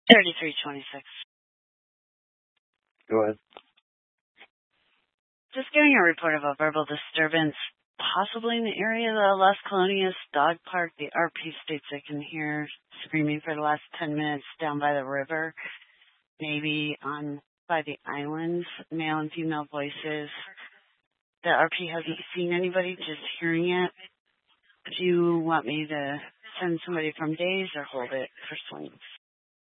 3326. Go ahead. Just getting a report of a verbal disturbance, possibly in the area of the Las Colonias Dog Park. The RP states they can hear screaming for the last 10 minutes down by the river, maybe by the islands, male and female voices. The RP hasn't seen anybody, just hearing it. Do you want me to send somebody from days or hold it for swings?